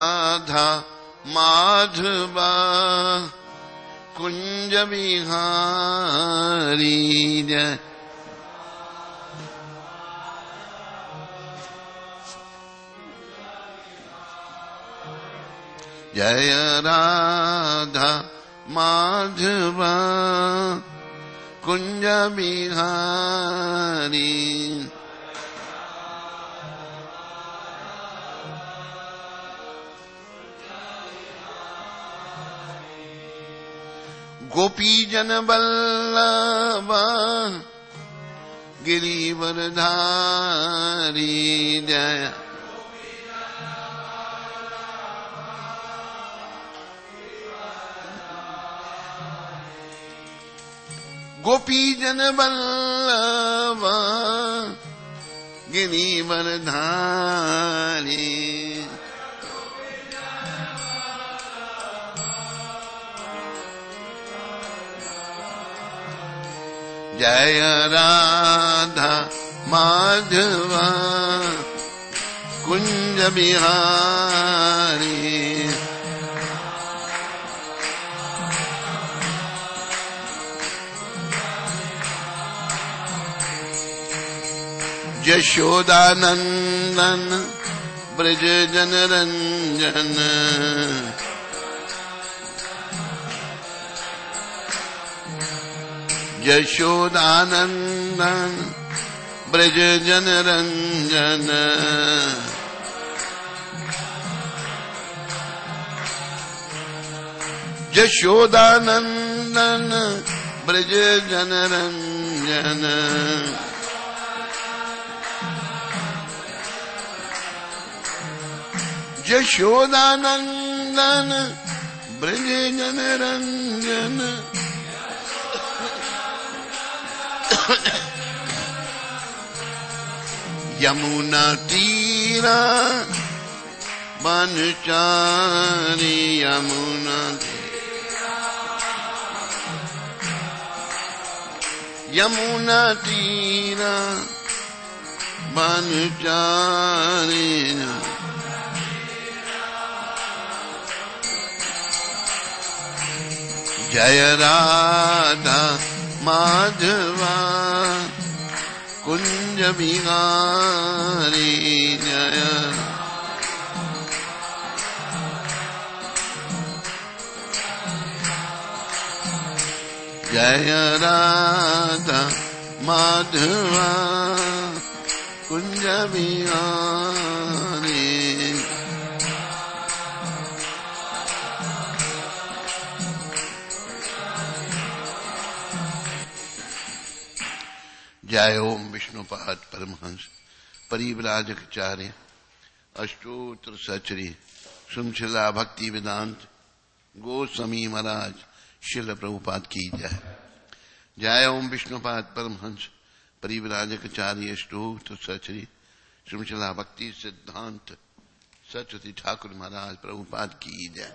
राधा माधवा कुंज बिहारी जय। जय राधा माधवा कुंज बिहारी। गोपी जन बल्लभा गिरिवरधारी जय। गोपी जन बल्लभा गिरिवरधारी। जय राधा माधवा कुंज बिहारी। यशोदानंदन ब्रज जन रंजन। यशोदानंदन ब्रज जन रंजन। यशोदानंदन ब्रज जन रंजन। यशोदानंदन ब्रज जन रंजन। यमुना तीरा बनचारी। यमुना यमुना तीरा बनचारी। जय राधा माधवा कुंज बिहारी जय। जय राधा माधवा कुंज बिहारी। जय ओम विष्णुपाद परमहंस परिव्राजकाचार्य अष्टोत्र सचरी सुमशिला भक्ति वेदांत गोस्वामी महाराज शिल प्रभुपाद की जय। जय ओम विष्णुपाद परमहंस परिव्राजकाचार्य अष्टोत्र सचरी सुमशिला भक्ति सिद्धांत सरस्वती ठाकुर महाराज प्रभुपाद की जय।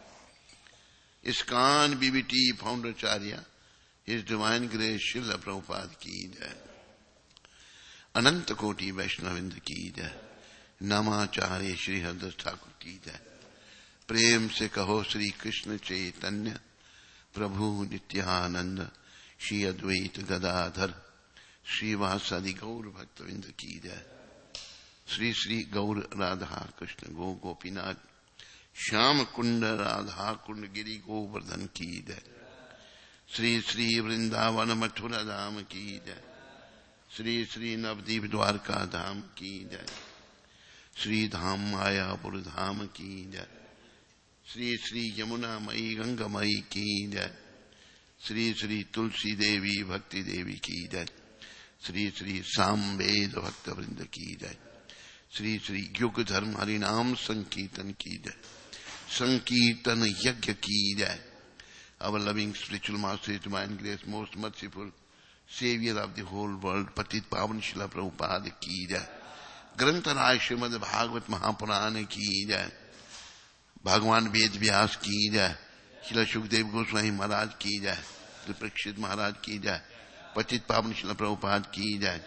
इस्कान बीबीटी फाउंडराचार्य His Divine Grace Srila Prabhupada की जय। अनंत कोटि वैष्णविंद की जय। नामाचार्य श्री हरदास ठाकुर की जय। प्रेम से कहो श्री कृष्ण चैतन्य प्रभु नित्यानंद श्री अद्वैत गदाधर श्रीवासादि गौर भक्तविंद की जय। श्री श्री गौर राधा कृष्ण गो गोपीनाथ श्याम कुंड राधा कुंड गिरी गोवर्धन की जय। श्री श्री वृंदावन मथुरा धाम की जय। श्री श्री नवदीप द्वारका धाम की जय। श्री धाम मायापुर धाम की जय। श्री श्री यमुना मई गंगा मई की जय। श्री श्री तुलसी देवी भक्ति देवी की जय। श्री श्री सामवेद भक्त वृंद की जय। श्री श्री युग धर्म हरिनाम संकीर्तन की जय। संकीर्तन यज्ञ की जय। Our loving spiritual master, His divine grace, most merciful Savior of the whole world, Patit Pavan Srila Prabhupada की जय। ग्रंथ राय श्रीमद् भागवत महापुराण की जय। भगवान वेद व्यास की जय। श्रील सुखदेव गोस्वामी महाराज की जय। श्री परीक्षित महाराज की जय। पतित पावन श्रील प्रभुपाद की जय।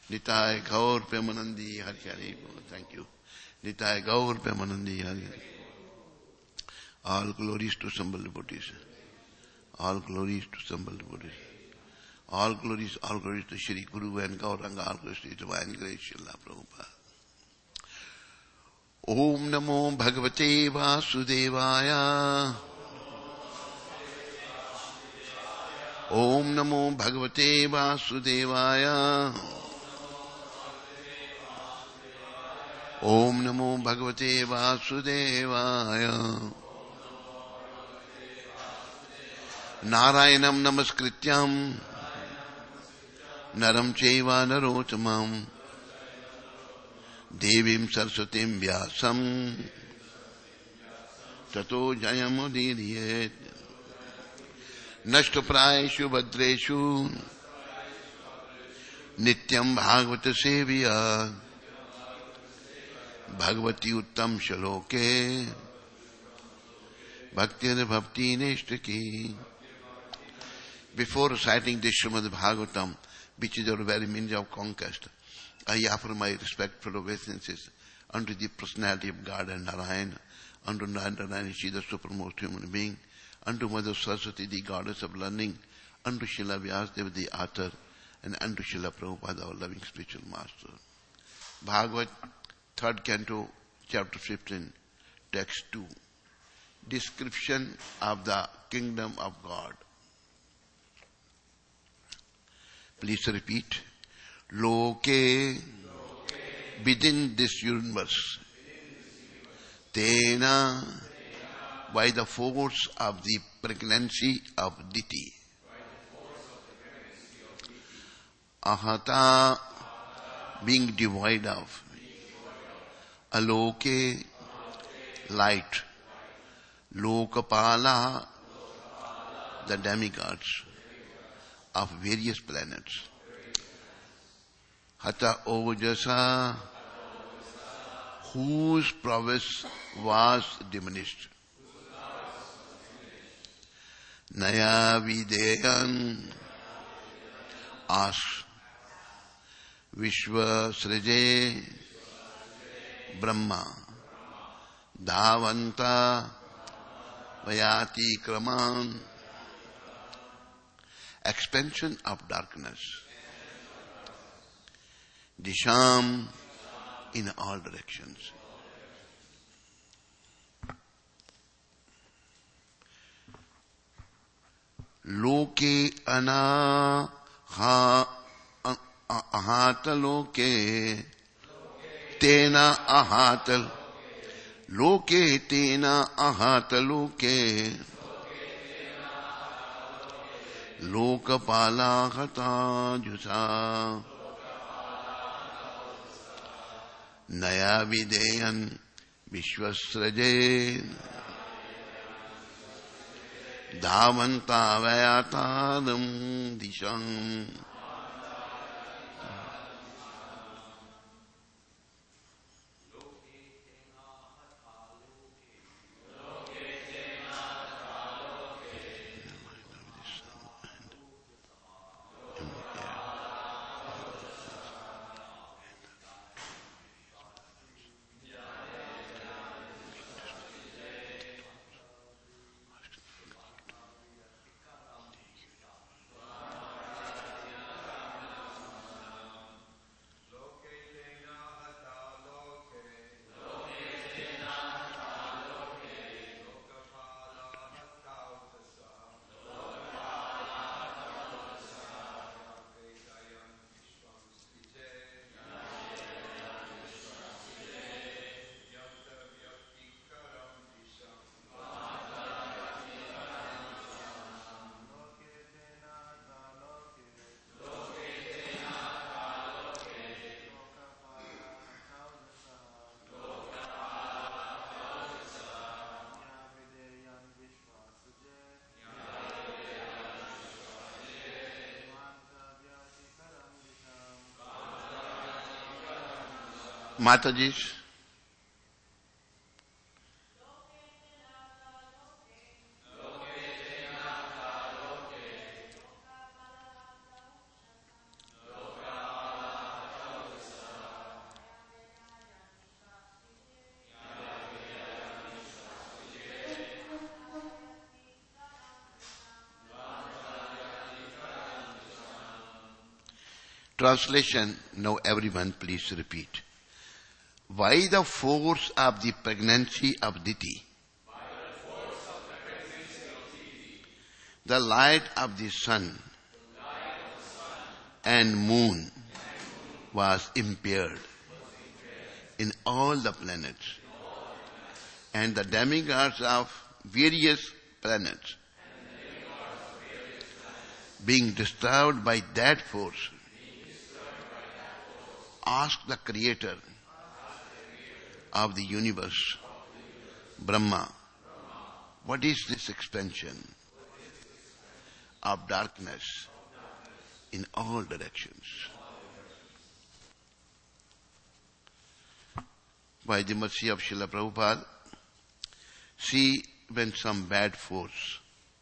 निताय गौर प्रेमानंदी हरि हरि बोल। Thank you. निताय गौर प्रेमानंदी Hari Hari. All glories to Sambal devotees. All glories to Sambal devotees. All glories to Shri Guru and Gauranga, all glories to Divine Grace, Srila Prabhupada. Om Namo Bhagavate Vasudevaya. Om Namo Bhagavate Vasudevaya. Om Namo Bhagavate Vasudevaya. Narayanam Namaskrityam Naram Chaiva Narottamam Devim Saraswatim Vyasam Tato Jayamudiriyet Nashtaprayeshu Bhadreshu Nityam Bhagavata Seviya Bhagavati Uttam Shaloke Bhaktir Bhakti Neshtaki. Before reciting this Srimad Bhagavatam, which is our very means of conquest, I offer my respectful obeisances unto the personality of God and Narayan, unto Narayan, she the supremest human being, unto Mother Saraswati, the goddess of learning, unto Srila Vyasadeva, the author, and unto Srila Prabhupada, our loving spiritual master. Bhagavat, 3rd canto, chapter 15, text 2. Description of the kingdom of God. Please repeat. Loke, within this universe, Tena, by the force of the pregnancy of Diti, Ahata, being devoid of, Aloke, light, Lokapala, the demigods of various planets. Hata Ojasa, whose prowess was diminished. Naya Videyan, ask. Vishwa Srije, Brahma, Dhavanta, Vayati Kraman, expansion of darkness. Disham, in all directions. Loke ana ha ahata loke tena ahatal loke tena ahata loke lokapala hata jusa naya videyan vishwasraje Dhavanta vayatadam disham. Mataji, Translation, now everyone please repeat. Why the force of the pregnancy of Diti? The light of the sun and moon was impaired in all the planets, and the demigods of various planets, being disturbed by that force, asked the creator of the universe, Brahma, what is this expansion of darkness in all directions? By the mercy of Srila Prabhupada, see, when some bad force,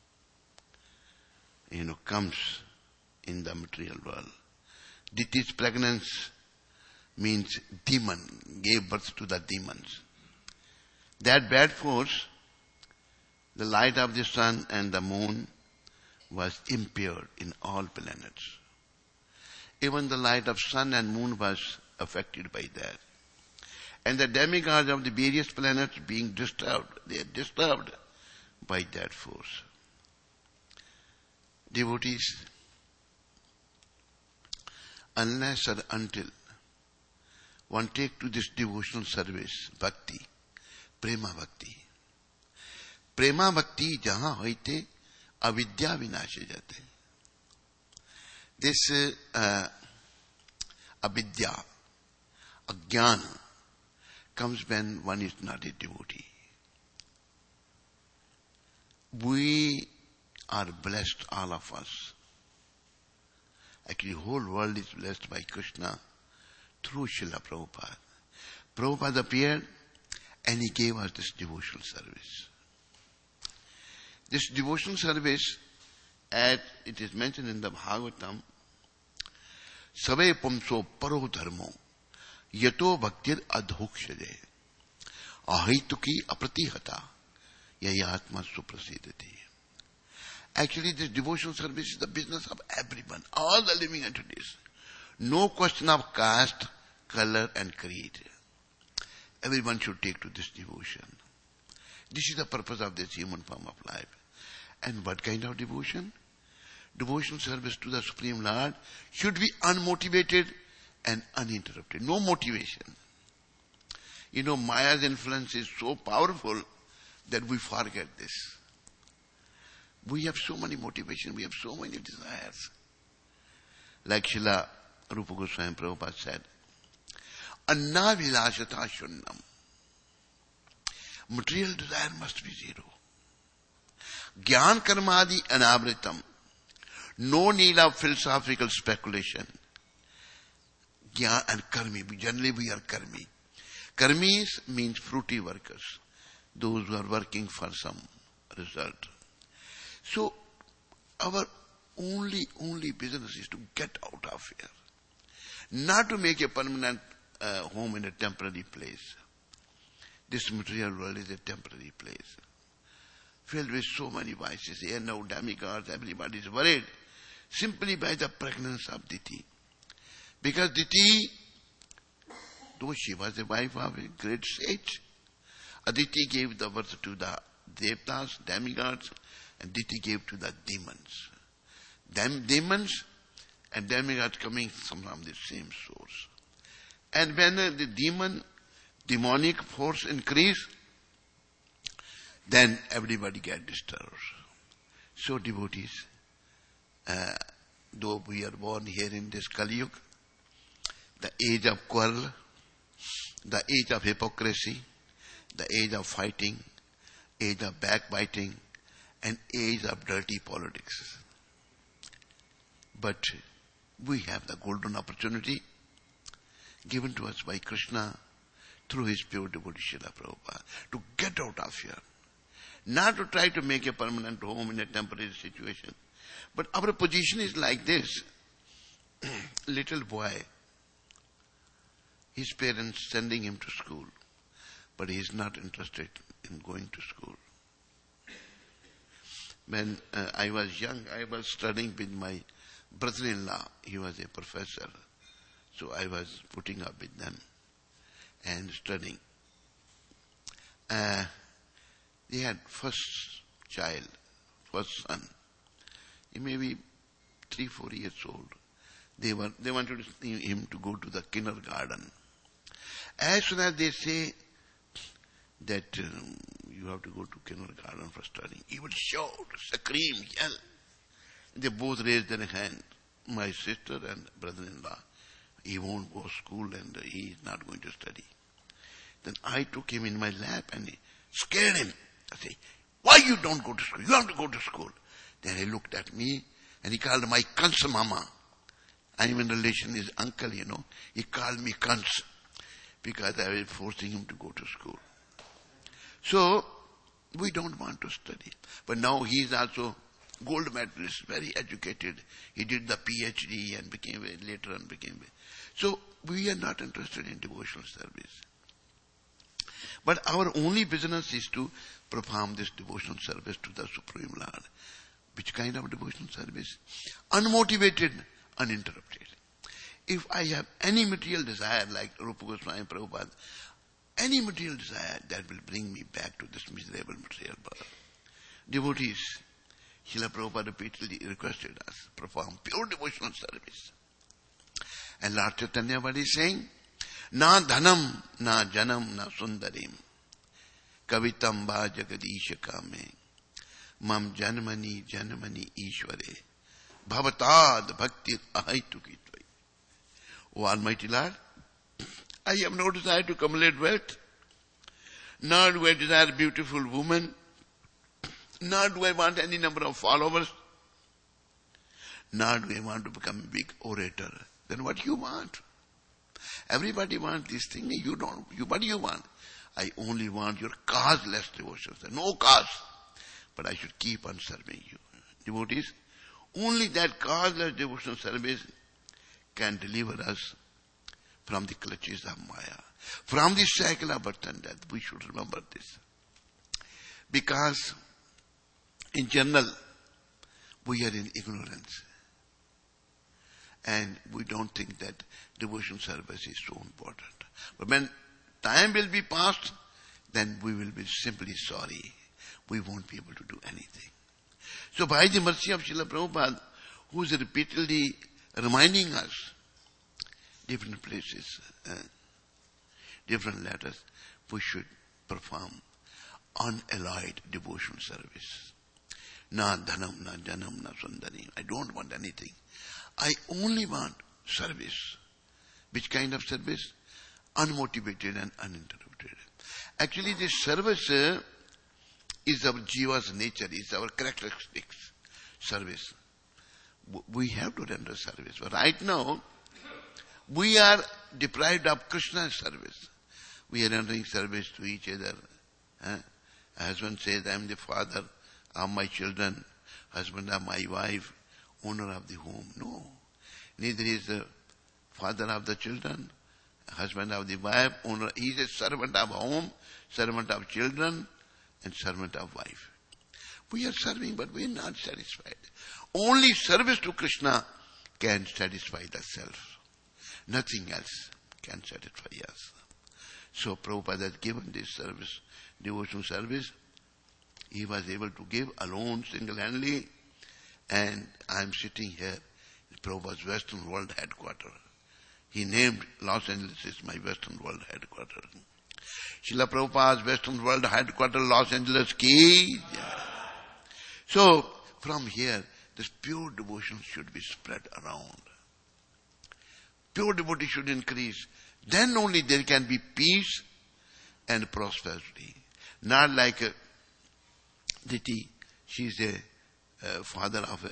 comes in the material world. Diti's pregnancy means demon, gave birth to the demons. That bad force, the light of the sun and the moon, was impaired in all planets. Even the light of sun and moon was affected by that. And the demigods of the various planets being disturbed, they are disturbed by that force. Devotees, unless or until one take to this devotional service, bhakti, prema bhakti jahan hoite, avidya vinashe jate. This avidya, ajnana, comes when one is not a devotee. We are blessed, all of us. Actually, the whole world is blessed by Krishna through Srila Prabhupada. Prabhupada appeared and he gave us this devotional service. This devotional service, as it is mentioned in the Bhagavatam, Save pumso paro dharmo yato bhaktir adhokshade ahituki apratihata yayatma suprasidati. Actually, this devotional service is the business of everyone, all the living entities. No question of caste, color and creed. Everyone should take to this devotion. This is the purpose of this human form of life. And what kind of devotion? Devotional service to the Supreme Lord should be unmotivated and uninterrupted. No motivation. Maya's influence is so powerful that we forget this. We have so many motivations, we have so many desires. Like Srila Rupa Goswami Prabhupada said, Anna vilashata shunnam. Material desire must be zero. Gyan karmadi anavritam. No need of philosophical speculation. Gyan and karmi. Generally we are karmi. Karmis means fruity workers. Those who are working for some result. So, our only business is to get out of here. Not to make a permanent home in a temporary place. This material world is a temporary place. Filled with so many vices. Here now demigods, everybody is worried. Simply by the pregnancy of Diti. Because Diti, though she was the wife of a great sage, Aditi gave the birth to the Devtas, demigods, and Diti gave to the demons. Demons and demigods coming from the same source. And when the demonic force increase, then everybody get disturbed. So devotees, though we are born here in this Kali Yuga, the age of quarrel, the age of hypocrisy, the age of fighting, age of backbiting, and age of dirty politics. But we have the golden opportunity given to us by Krishna through his pure devotee Srila Prabhupada to get out of here. Not to try to make a permanent home in a temporary situation. But our position is like this. Little boy, his parents sending him to school, but he is not interested in going to school. When I was young, I was studying with my brother-in-law. He was a professor So I was putting up with them and studying. They had first child, first son. He may be 3-4 years old. They wanted him to go to the kindergarten. As soon as they say that you have to go to kindergarten for studying, he would shout, scream, yell. They both raised their hand. My sister and brother-in-law, he won't go to school and he is not going to study. Then I took him in my lap and scared him. I say, why you don't go to school? You have to go to school. Then he looked at me and he called my Kans Mama. I am in relation with his uncle, He called me Kans because I was forcing him to go to school. So, we don't want to study. But now he is also gold medalist, very educated. He did the PhD and later on became. So, we are not interested in devotional service. But our only business is to perform this devotional service to the Supreme Lord. Which kind of devotional service? Unmotivated, uninterrupted. If I have any material desire, like Rupa Goswami Prabhupada, any material desire that will bring me back to this miserable material birth. Devotees, Srila Prabhupada repeatedly requested us to perform pure devotional service. And Lord Chaitanya, what is saying? Na dhanam, na janam, na sundarim, kavitam va jagadisha kame, mam janmani janmani ishvare, bhavatad bhaktir ahaitukitva. O Almighty Lord, I have no desire to accumulate wealth, nor do I desire a beautiful woman, nor do I want any number of followers, nor do I want to become a big orator. Then what do you want? Everybody wants this thing, you don't. What do you want? I only want your causeless devotion. No cause. But I should keep on serving you. Devotees, only that causeless devotional service can deliver us from the clutches of Maya, from the cycle of birth and death. We should remember this. Because in general, we are in ignorance. And we don't think that devotion service is so important. But when time will be past, then we will be simply sorry. We won't be able to do anything. So by the mercy of Srila Prabhupada, who is repeatedly reminding us, different places, different letters, we should perform unalloyed devotional service. Na dhanam, na janam, na sundarim. I don't want anything. I only want service. Which kind of service? Unmotivated and uninterrupted. Actually, this service is our jiva's nature, is our characteristics. Service. We have to render service. But right now, we are deprived of Krishna's service. We are rendering service to each other. Husband says, I am the father of my children, husband of my wife, owner of the home. No. Neither is the father of the children, husband of the wife, owner. He is a servant of home, servant of children, and servant of wife. We are serving, but we are not satisfied. Only service to Krishna can satisfy the self. Nothing else can satisfy us. So Prabhupada has given this service, devotional service. He was able to give alone, single-handedly. And I am sitting here in Prabhupada's Western World Headquarters. He named Los Angeles as my Western World Headquarters. Srila Prabhupada's Western World Headquarters, Los Angeles ki. So, from here, this pure devotion should be spread around. Pure devotee should increase. Then only there can be peace and prosperity. Not like Diti, she is a father of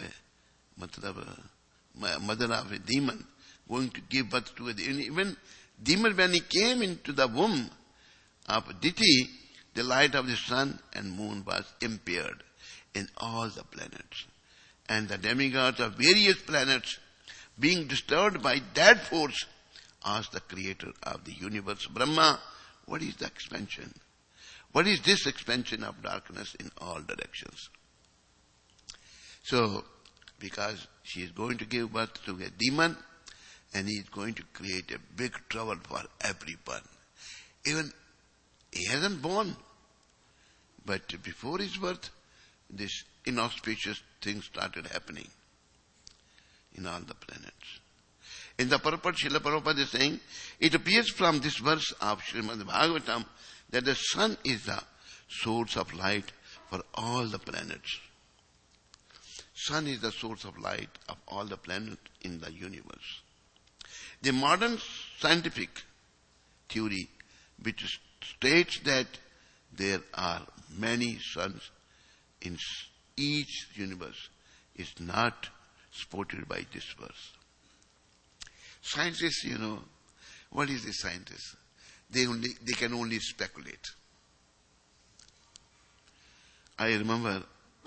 a mother of a demon, going to give birth to a demon. Even demon, when he came into the womb of Diti, the light of the sun and moon was impaired in all the planets. And the demigods of various planets, being disturbed by that force, asked the creator of the universe, Brahma, what is the expansion? What is this expansion of darkness in all directions? So, because she is going to give birth to a demon, and he is going to create a big trouble for everyone. Even he hasn't born, but before his birth, this inauspicious thing started happening in all the planets. In the purport, Srila Prabhupada is saying, it appears from this verse of Srimad Bhagavatam that the sun is the source of light for all the planets. Sun is the source of light of all the planets in the universe. The modern scientific theory which states that there are many suns in each universe is not supported by this verse. Scientists, what is the scientists? They can only speculate. I remember,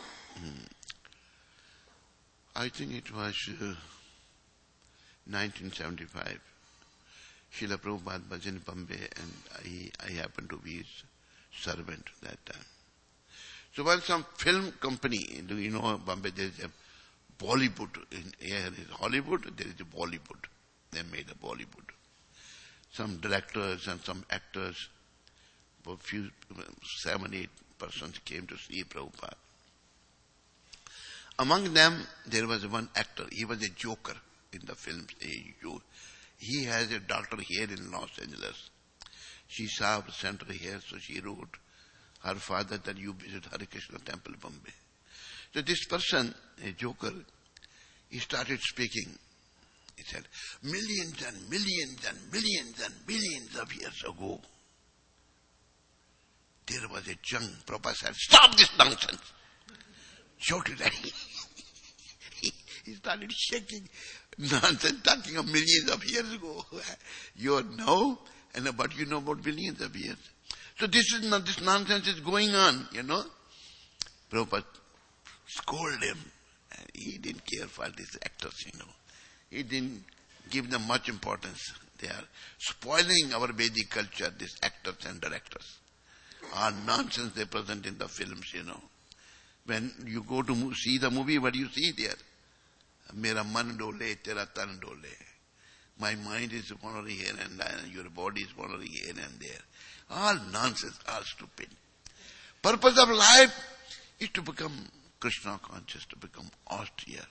I think it was 1975. Srila Prabhupada was in Bombay and I happened to be his servant that time. So when some film company, Bombay, there is a Bollywood. Here is Hollywood, there is a Bollywood. They made a Bollywood. Some directors and some actors, a few, 7, 8 persons came to see Prabhupada. Among them, there was one actor. He was a joker in the films. He has a daughter here in Los Angeles. She saw center here, so she wrote her father that you visit Hare Krishna temple, Bombay. So this person, a joker, he started speaking. He said, millions and millions and millions and billions of years ago, there was a young Prabhupada said, stop this nonsense. Shouted at him. He started shaking. Nonsense, talking of millions of years ago. You know, but you know about billions of years. So this nonsense is going on, Prabhupada scolded him. And he didn't care for these actors, He didn't give them much importance. They are spoiling our Vedic culture, these actors and directors. All nonsense they present in the films, When you go to see the movie, what do you see there? Mera man dole, tera tan dole. My mind is wandering here and there, your body is wandering here and there. All nonsense, all stupid. Purpose of life is to become Krishna conscious, to become austere.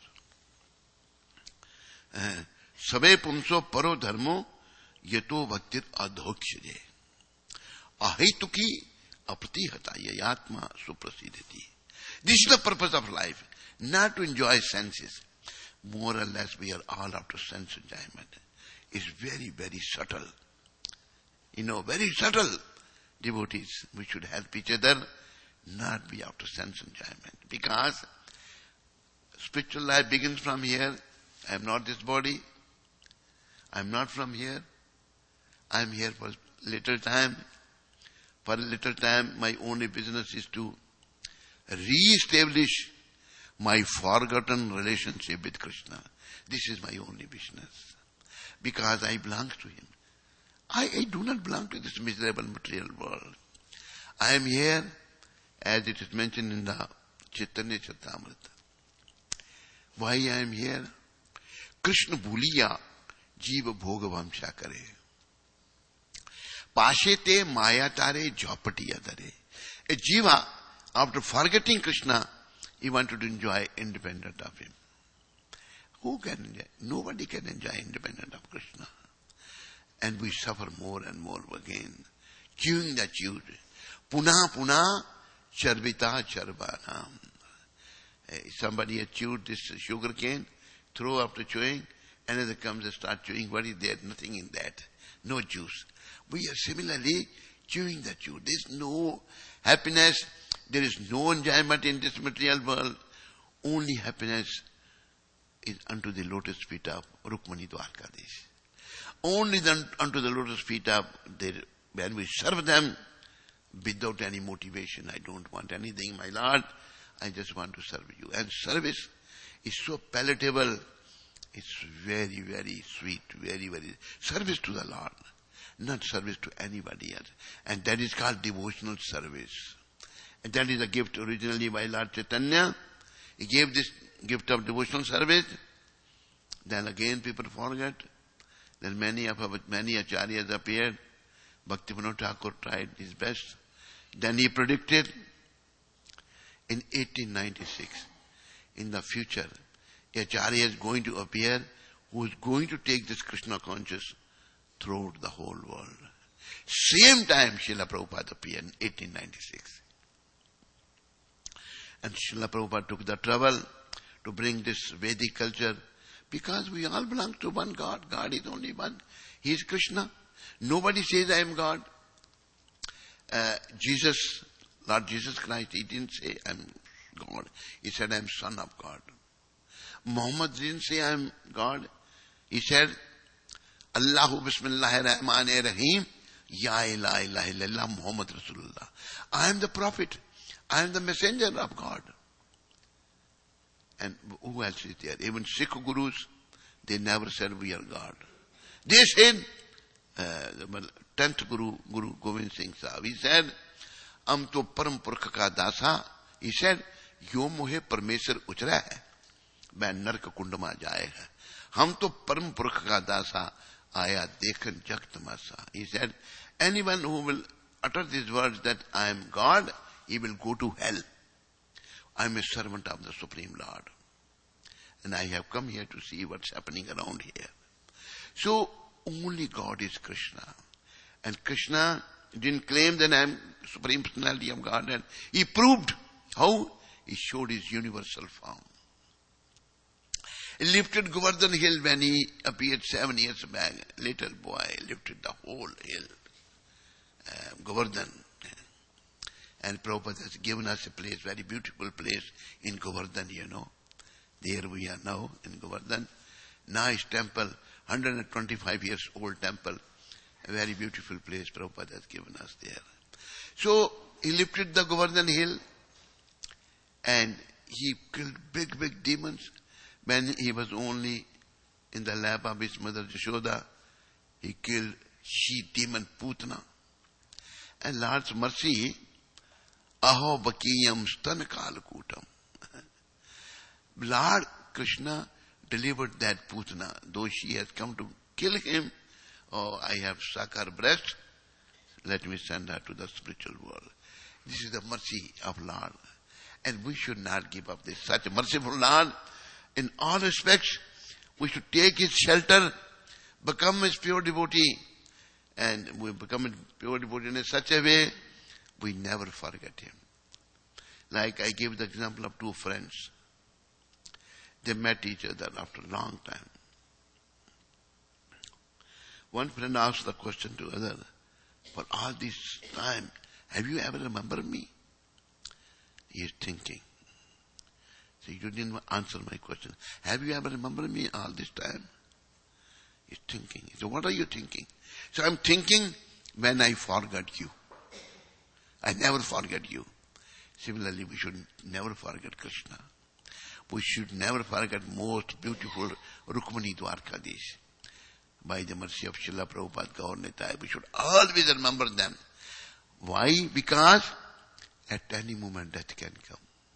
Sabe pumso paro dharmo yato bhaktir adhokshye. Ahituki apratihata yayatma suprasidhati. This is the purpose of life, not to enjoy senses. More or less we are all after sense enjoyment. It's very, very subtle. Very subtle. Devotees, we should help each other, not be after sense enjoyment. Because spiritual life begins from here. I am not this body. I am not from here. I am here for little time. For a little time, my only business is to re-establish my forgotten relationship with Krishna. This is my only business. Because I belong to Him. I do not belong to this miserable material world. I am here, as it is mentioned in the Chaitanya Charitamrita. Why I am here? Krishna bhuliya jiva bhoga vamsha kare. Pashete maya tare jhapatiya dare. A jiva, after forgetting Krishna, he wanted to enjoy independent of Him. Who can enjoy? Nobody can enjoy independent of Krishna. And we suffer more and more again. Chewing the chewed. Puna puna charvita charvanam. Somebody has chewed this sugar cane, throw after chewing, another comes and start chewing. What is there? Nothing in that. No juice. We are similarly chewing the chew. There is no happiness. There is no enjoyment in this material world. Only happiness is unto the lotus feet of Rukmani Dwarkadish. Only then unto the lotus feet of when we serve them without any motivation. I don't want anything, my Lord. I just want to serve you. And service is so palatable. It's very, very sweet. Very, very. Service to the Lord. Not service to anybody else. And that is called devotional service. And that is a gift originally by Lord Chaitanya. He gave this gift of devotional service. Then again people forget. Then many acharyas appeared. Bhaktivinoda Thakur tried his best. Then he predicted in 1896, in the future, a acharya is going to appear who is going to take this Krishna conscious throughout the whole world. Same time Srila Prabhupada appeared in 1896. And Srila Prabhupada took the trouble to bring this Vedic culture, because we all belong to one God. God is only one. He is Krishna. Nobody says I am God. Lord Jesus Christ, he didn't say I am God. He said I am Son of God. Muhammad didn't say I am God. He said, Allahu Bismillahir Rahmanir Rahim, Ya ilaha illallah Muhammad Rasulullah. I am the prophet. I am the messenger of God. And who else is there? Even Sikh gurus, they never said we are God. They said, the 10th Guru Govind Singh Sahib, he said, Am to Param Purkha ka dasa. He said, Yo mohe Parmeshwar uchra hai, main nark kund mein jayega. Hum to Param Purkha ka dasa, aya dekhan jag tamasa. He said, anyone who will utter these words that I am God, he will go to hell. I am a servant of the Supreme Lord. And I have come here to see what's happening around here. So, only God is Krishna. And Krishna didn't claim that I am Supreme Personality of Godhead. He proved. How? He showed his universal form. He lifted Govardhan Hill when he appeared 7 years back. Little boy lifted the whole hill. Govardhan. And Prabhupada has given us a place, very beautiful place in Govardhan, you know. There we are now in Govardhan. Nice temple, 125 years old temple. A very beautiful place Prabhupada has given us there. So, he lifted the Govardhan Hill and he killed big demons. When he was only in the lap of his mother Yashoda, he killed she-demon Putana. And Lord's mercy, Aho Bakiyam Stan Kalakutam. Lord Krishna delivered that Putana, though she has come to kill him. Oh, I have sucked her breast. Let me send her to the spiritual world. This is the mercy of Lord. And we should not give up this. Such a merciful Lord. In all respects, we should take his shelter, become his pure devotee. And we become a pure devotee in such a way, we never forget him. Like I gave the example of two friends. They met each other after a long time. One friend asked the question to other, for all this time, have you ever remembered me? He is thinking. So you didn't answer my question. Have you ever remembered me all this time? He's thinking. So what are you thinking? So I'm thinking when I forgot you. I never forget you. Similarly, we should never forget Krishna. We should never forget most beautiful Rukmani Dwarkadish. By the mercy of Srila Prabhupada Gaur Nitai, we should always remember them. Why? Because at any moment death can come.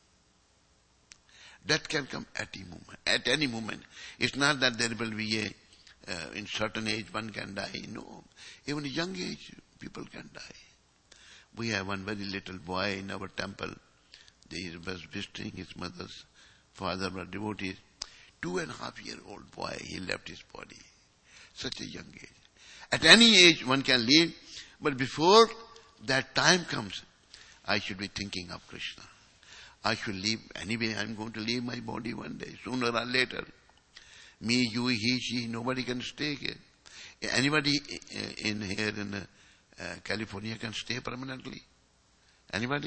Death can come at any moment. At any moment. It's not that there will be in certain age one can die. No. Even young age people can die. We have one very little boy in our temple. He was visiting his mother's father, were devotees. 2.5-year-old boy, he left his body. Such a young age. At any age one can leave, but before that time comes, I should be thinking of Krishna. I should leave. Anyway, I'm going to leave my body one day, sooner or later. Me, you, he, she, nobody can stay here. Anybody in here in California can stay permanently? Anybody?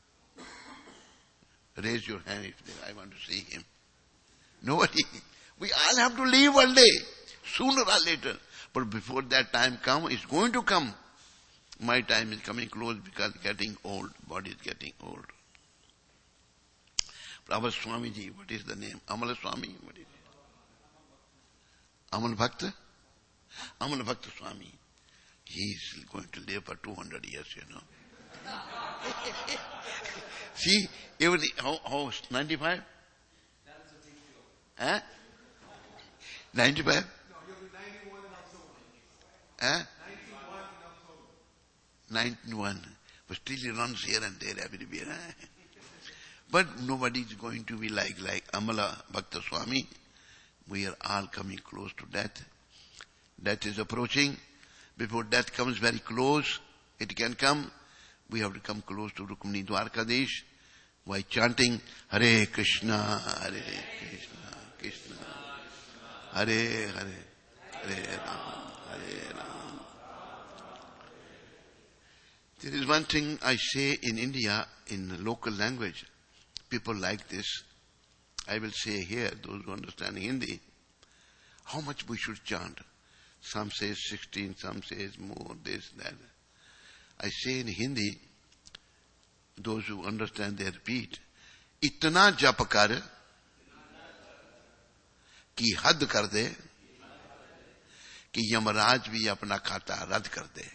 Raise your hand if I want to see him. Nobody. We all have to leave one day, sooner or later. But before that time comes, it's going to come. My time is coming close because getting old, body is getting old. Our Swamiji, what is the name? Amala Swami, what is it? Amal Bhakta? Amal Bhakta Swami. He is going to live for 200 years, you know. See, even how 95? Huh? 95? No, you'll be 91 in October. Eh? 91. But still he runs here and there everywhere. Eh? But nobody is going to be like Amala Bhakta Swami. We are all coming close to death. Death is approaching. Before death comes very close, it can come. We have to come close to Rukmini Dwarkadesh by chanting Hare Krishna, Hare Krishna, Krishna, Hare Hare, Hare Ram, Hare Ram. There is one thing I say in India in local language. People like this. I will say here, those who understand Hindi, how much we should chant. Some say 16, some say more, this, that. I say in Hindi, those who understand, they repeat, Itna jap kar ki had kar de ki Yamaraj bhi apna khata rad kar de.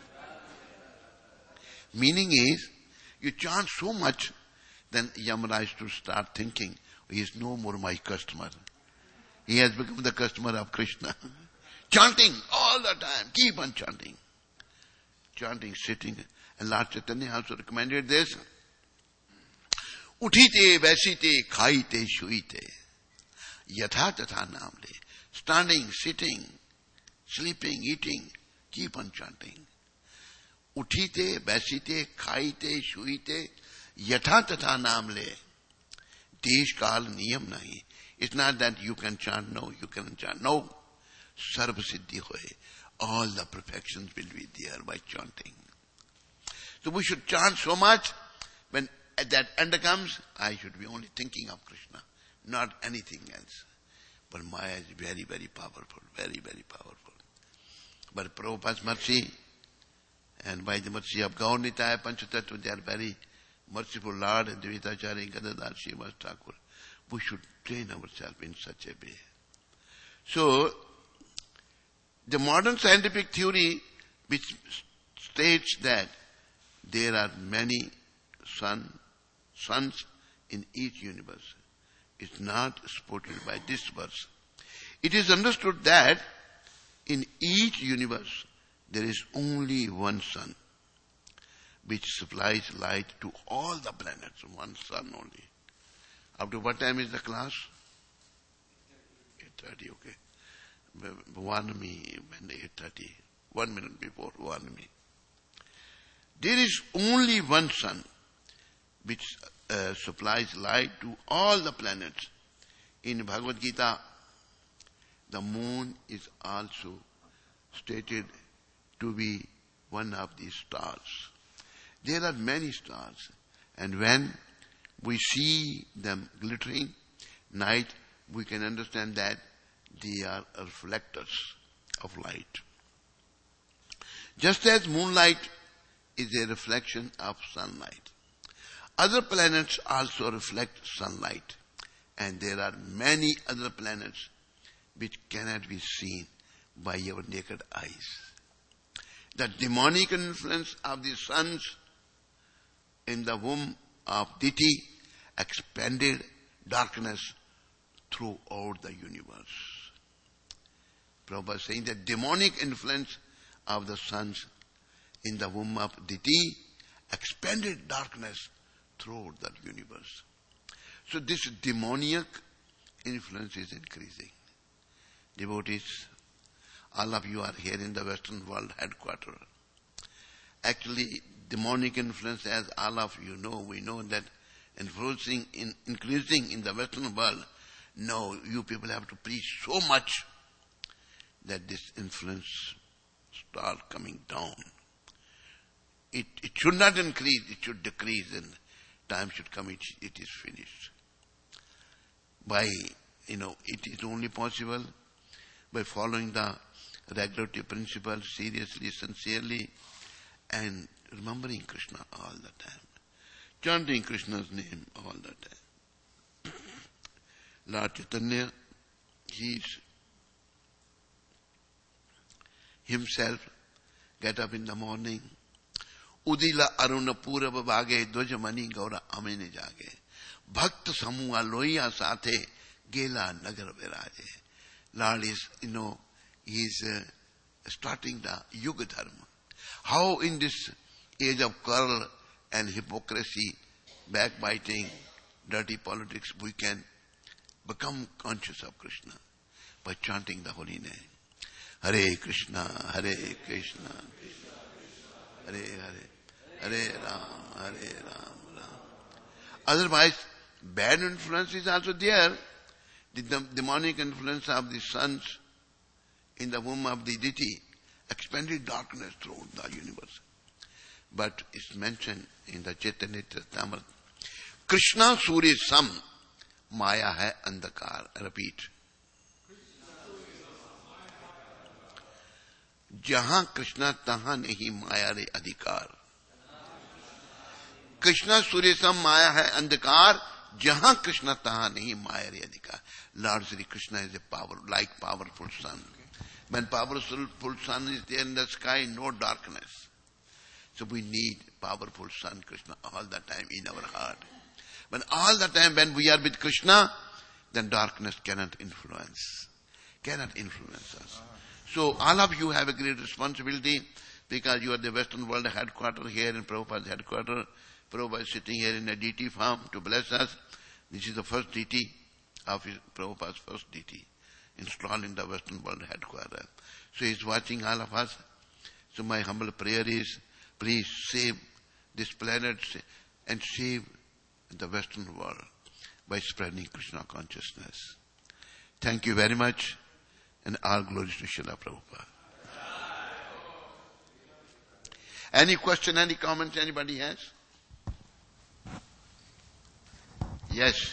Meaning is, you chant so much, then Yamaraj to start thinking, he is no more my customer. He has become the customer of Krishna. Chanting all the time. Keep on chanting. Chanting, sitting. And Lord Chaitanya also recommended this. Uthite, vaisite, khaite, shuite. Yatha tatha namle. Standing, sitting, sleeping, eating. Keep on chanting. Uthite, vaisite, khaite, shuite. Yatha tatha namle. Desh kal niyam nahi. It's not that you can chant, no, you cannot chant. No. Sarva siddhi hoye. All the perfections will be there by chanting. So we should chant so much, when at that end comes, I should be only thinking of Krishna, not anything else. But Maya is very, very powerful, very, very powerful. But Prabhupada's mercy, and by the mercy of Gaur Nitaya Panchatattva, they are very merciful Lord and Dvaitacharya Gadadhar Srivas Thakur. We should train ourselves in such a way. So, the modern scientific theory which states that there are many suns in each universe is not supported by this verse. It is understood that in each universe there is only one sun which supplies light to all the planets, one sun only. Up to what time is the class? 8:30, okay. Warn me when 8:30. 1 minute before, warn me. There is only one sun which supplies light to all the planets. In Bhagavad Gita, the moon is also stated to be one of these stars. There are many stars, and when we see them glittering night, we can understand that they are reflectors of light. Just as moonlight is a reflection of sunlight, other planets also reflect sunlight, and there are many other planets which cannot be seen by our naked eyes. The demonic influence of the suns in the womb of Diti expanded darkness throughout the universe. Prabhupada is saying that demonic influence of the suns in the womb of Diti expanded darkness throughout the universe. So this demoniac influence is increasing. Devotees, all of you are here in the Western world headquarters. Actually, demonic influence, as all of you know, we know that increasing in the Western world. No, you people have to preach so much that this influence start coming down. It should not increase, it should decrease, and time should come, it is finished. It is only possible by following the regulatory principles seriously, sincerely, and remembering Krishna all the time. Chanting Krishna's name all the time. Lord Chaitanya, he himself get up in the morning. Udila aruna purava bhage dvajamani gaura amene jage. Bhakta samuha loya sathe gela nagar viraje. Lord is, he is starting the Yuga Dharma. How in this age of quarrel and hypocrisy, backbiting, dirty politics, we can become conscious of Krishna by chanting the holy name. Hare Krishna, Hare Krishna, Hare Hare, Hare Ram, Hare Ram, Ram. Otherwise, bad influence is also there. The demonic influence of the sons in the womb of the deity expanded darkness throughout the universe. But it's mentioned in the Chaitanya Charitamrita, Krishna Surya Sam, Maya hai andhakar. I repeat. Jahan Krishna tahan nahi maya re adhikar. Krishna Surya Sam Maya hai andhakar. Jahan Krishna tahan nahi maya re adhikar. Lord Sri Krishna is a powerful sun. When powerful sun is there in the sky, no darkness. So we need powerful sun, Krishna, all the time in our heart. But all the time when we are with Krishna, then darkness cannot influence us. So all of you have a great responsibility because you are the Western world headquarters here in Prabhupada's headquarters. Prabhupada is sitting here in a deity form to bless us. This is the first deity of Prabhupada's first deity installed in the Western world headquarters. So he is watching all of us. So my humble prayer is, please save this planet and save the Western world by spreading Krishna consciousness. Thank you very much, and all glories to Srila Prabhupada. Any question, any comments anybody has? Yes.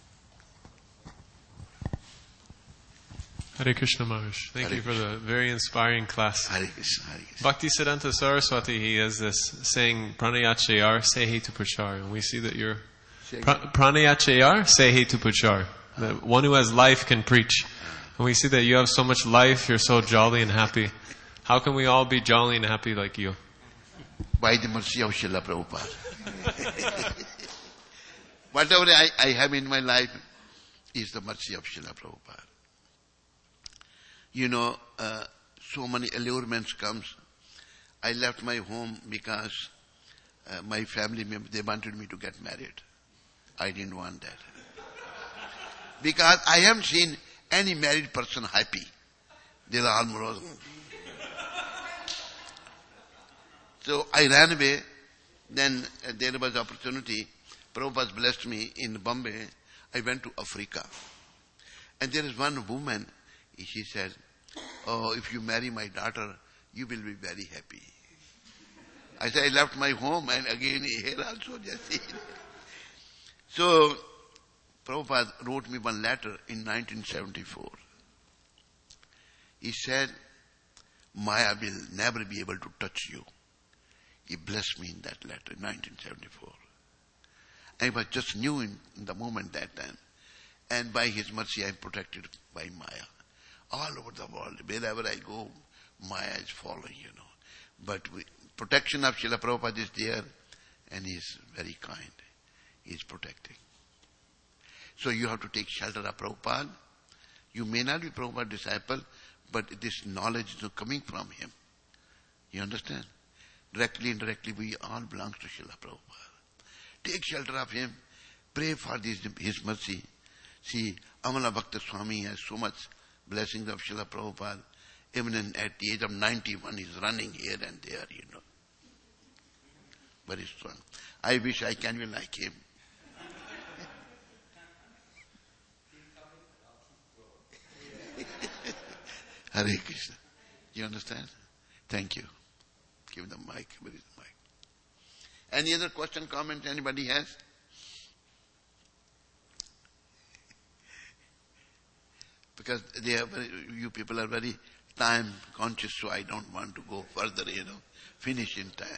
Hare Krishna Maharaj. Thank you for the very inspiring class. Hare Krishna, Hare Krishna. Bhaktisiddhanta Saraswati, he has this saying, Pranayachayar sehi tu prachar. And we see that you're Pranayachayar sehi tu prachar. The one who has life can preach. And we see that you have so much life, you're so jolly and happy. How can we all be jolly and happy like you? By the mercy of Srila Prabhupada. Whatever I have in my life is the mercy of Srila Prabhupada. You know, so many allurements comes. I left my home because my family members, they wanted me to get married. I didn't want that. Because I haven't seen any married person happy. They are all morose. So I ran away. Then there was opportunity. Prabhupada blessed me in Bombay. I went to Africa. And there is one woman, she said, oh, if you marry my daughter, you will be very happy. I said, I left my home and again here also just. So, Prabhupada wrote me one letter in 1974. He said, Maya will never be able to touch you. He blessed me in that letter in 1974. I was just new in the moment that time. And by His mercy, I am protected by Maya. All over the world, wherever I go, Maya is following, But protection of Srila Prabhupada is there, and He is very kind. He is protecting. So you have to take shelter of Prabhupada. You may not be Prabhupada's disciple, but this knowledge is coming from Him. You understand? Directly, indirectly, we all belong to Srila Prabhupada. Take shelter of Him. Pray for His mercy. See, Amala Bhakta Swami has so much blessings of Srila Prabhupada. Even at the age of 91, he's running here and there, Very strong. I wish I can be like him. Hare Krishna. You understand? Thank you. Give the mic. Where is the mic? Any other question, comment anybody has? Because you people are very time conscious, so I don't want to go further, finish in time.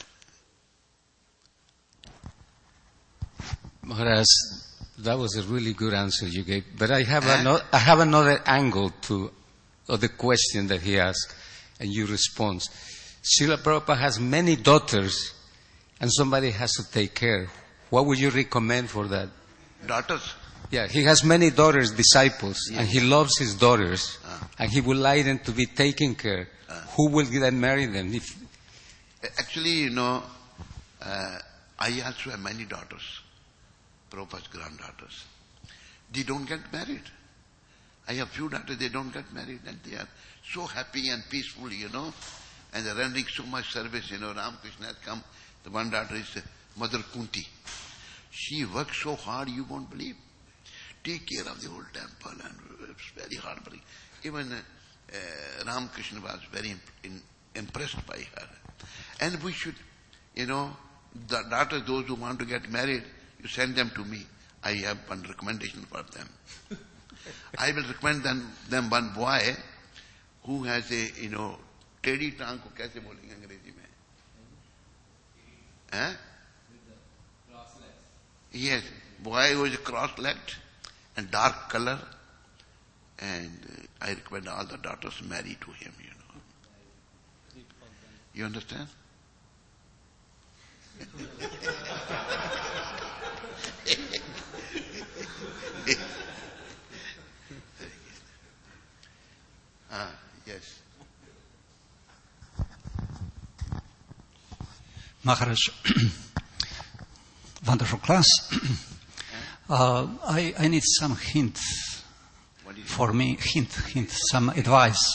Maharaj, that was a really good answer you gave. But I have another angle of the question that he asked, and you respond. Srila Prabhupada has many daughters, and somebody has to take care. What would you recommend for that? Daughters? Yeah, he has many daughters, disciples, and he loves his daughters, and he would like them to be taken care. Who will then marry them? Actually, I also have many daughters, Prabhupada's granddaughters. They don't get married. I have few daughters, they don't get married, and they are so happy and peaceful, and they're rendering so much service, Ramakrishna has come. The one daughter is Mother Kunti. She works so hard, you won't believe. Take care of the whole temple, and it's very hard. Even Ramakrishna was very impressed by her. And we should, the daughters, those who want to get married, you send them to me. I have one recommendation for them. I will recommend them one boy who has a, teddy tongue को कैसे बोलेंगे अंग्रेजी में? Huh? Yes, boy who is cross-legged and dark color, and I recommend all the daughters marry to him, You understand? Yes. Maharaj, wonderful class. I need some hint for me. Hint, some advice.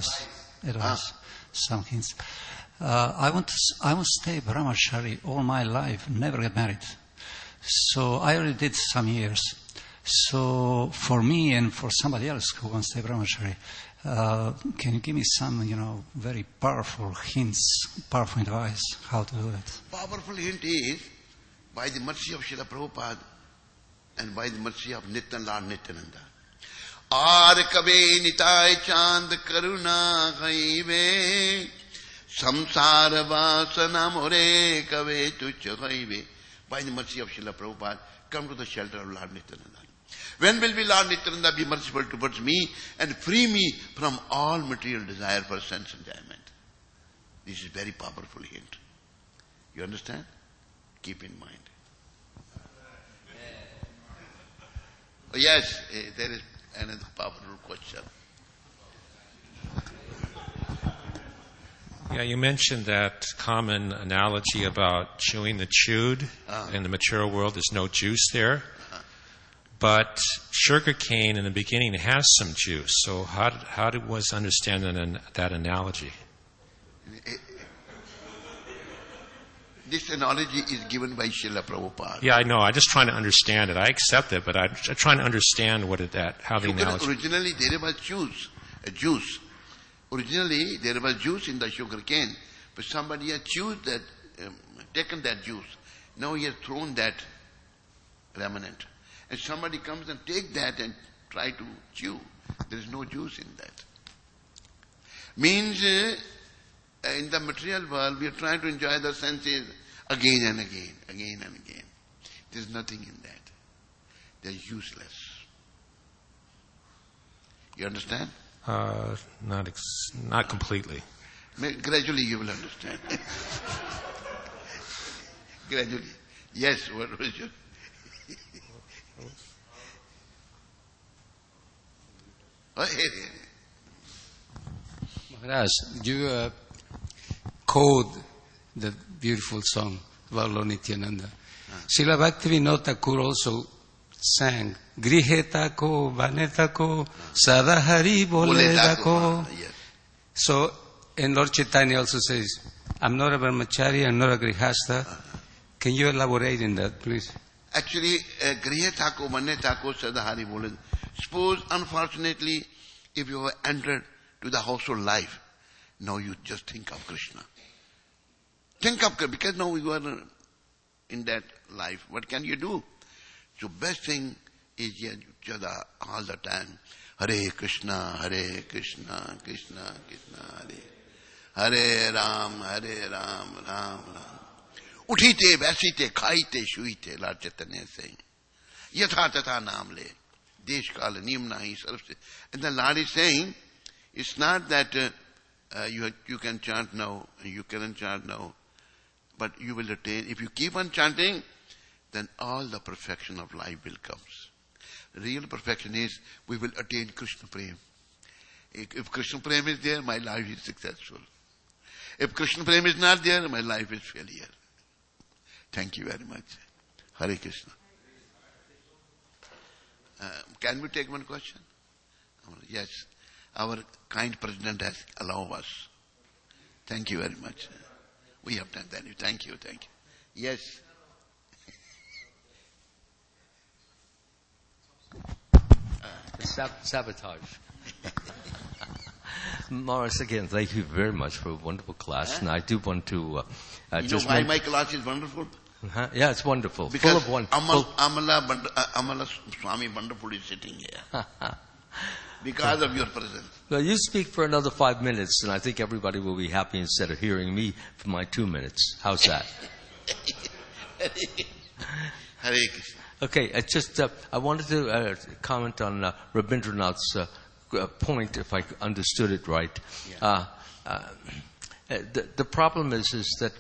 Some hints. I want to stay brahmachari all my life, never get married. So I already did some years. So for me and for somebody else who wants to stay brahmachari, can you give me some, very powerful hints, powerful advice how to do it? Powerful hint is, by the mercy of Srila Prabhupada and by the mercy of Nityananda Nityananda. Aar kabe nitai chand karuna gaive, samsara vasana more kabe tucha gaive. By the mercy of Srila Prabhupada, come to the shelter of Lord Nityananda. When will be Lord Nityananda be merciful towards me and free me from all material desire for sense enjoyment? This is very powerful hint. You understand? Keep in mind. Oh, yes, there is another powerful question. Yeah, you mentioned that common analogy about chewing the chewed. In the material world, there's no juice there. But sugar cane in the beginning has some juice. So how was understanding that analogy? This analogy is given by Srila Prabhupada. Yeah, I know. I'm just trying to understand it. I accept it, but I'm trying to understand how the analogy... Originally, there was juice. Originally, there was juice in the sugar cane, but somebody has taken that juice. Now he has thrown that remnant. And somebody comes and take that and try to chew. There is no juice in that. Means in the material world, we are trying to enjoy the senses again and again. There is nothing in that. They are useless. You understand? Not completely. Gradually you will understand. Gradually. Yes, what was your... Maharaj, you quote the beautiful song about Lord Nityananda. Srila Bhaktivinoda Thakur also sang Grihe tako, Vane tako, Sadahari bole tako. So, and Lord Chaitanya also says, I'm not a brahmachari, I'm not a grihastha. Can you elaborate in that, please? Actually, Grihe tako, Vane tako, Sadahari bole. Suppose, unfortunately, if you have entered to the household life, now you just think of Krishna. Because now you are in that life. What can you do? So best thing is all the time, Hare Krishna, Krishna Krishna, Hare. Hare Ram, Ram Ram. Uthite, vasite, khaite, shuite, Lord Chaitanya is saying. Yatha tatha naam le. Desh kala niyam nahi sarvse. And the Lord is saying, it's not that you can chant now, you cannot chant now, but you will attain. If you keep on chanting, then all the perfection of life will come. Real perfection is we will attain Krishna Prem. If Krishna Prem is there, my life is successful. If Krishna Prem is not there, my life is failure. Thank you very much. Hare Krishna. Can we take one question? Yes. Our kind president has allowed us. Thank you very much. We have done that. Thank you. Yes. Sabotage. Morris, again, thank you very much for a wonderful class. And I do want to just why my class is wonderful? Yeah, it's wonderful. Because full of wonderful. Amala Swami Wonderful is sitting here. Because of your presence. Well, you speak for another 5 minutes, and I think everybody will be happy instead of hearing me for my 2 minutes. How's that? Hare Krishna. Okay, I wanted to comment on Rabindranath's point, if I understood it right. Yeah. The problem is that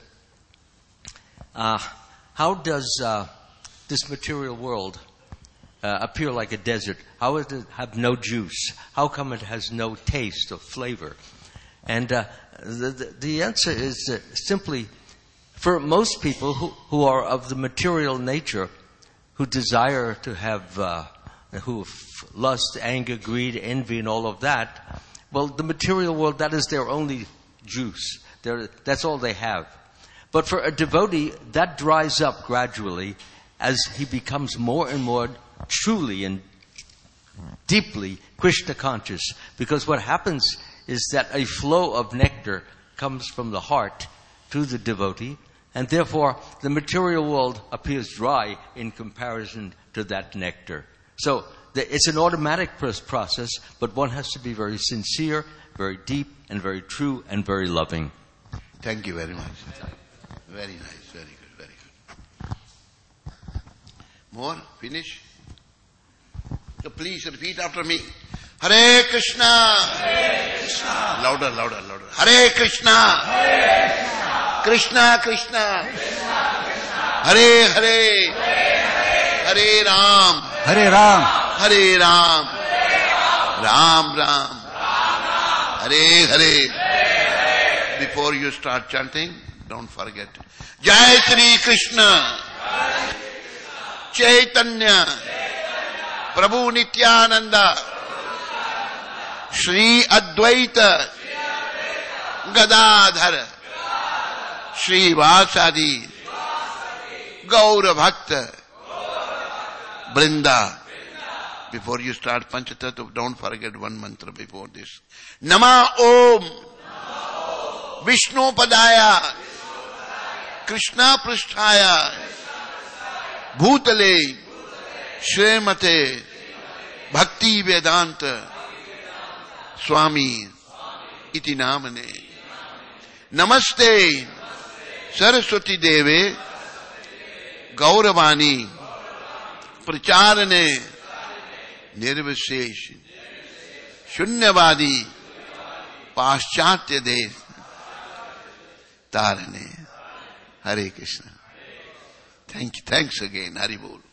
how does this material world appear like a desert? How does it have no juice? How come it has no taste or flavor? And the answer is simply, for most people who are of the material nature, who desire to have, who lust, anger, greed, envy, and all of that, well, the material world, that is their only juice. That's all they have. But for a devotee, that dries up gradually as he becomes more and more truly and deeply Krishna conscious. Because what happens is that a flow of nectar comes from the heart to the devotee, and therefore the material world appears dry in comparison to that nectar. So it's an automatic process, but one has to be very sincere, very deep, and very true, and very loving. Thank you very much. Very nice, very good, very good. More? Finish? So please repeat after me. Hare Krishna. Hare Krishna. Louder, louder, louder. Hare Krishna. Hare Krishna. Krishna, Krishna. Krishna, Krishna. Hare Hare. Hare Hare. Hare Ram. Hare Ram. Hare Ram. Ram Ram. Hare Hare. Hare. Before you start chanting, don't forget. Jai Shri Krishna. Chaitanya. Prabhu Nityananda. Shri Advaita. Gadadhar. Shri Vasadi. Gaura Bhakta. Brinda. Before you start Panchatattva, don't forget one mantra before this. Nama Om. Vishnu Padaya. Krishna Prishthaya. Bhutale. Srimate. Bhakti Vedanta. Swami. Iti Namane. Namaste. Saraswati Deve. Gauravani. Pracharane. Nirvisesh. Shunyavadi. Paschatya Desh. Tarane. Hare Krishna. Thanks again. Hari Bol.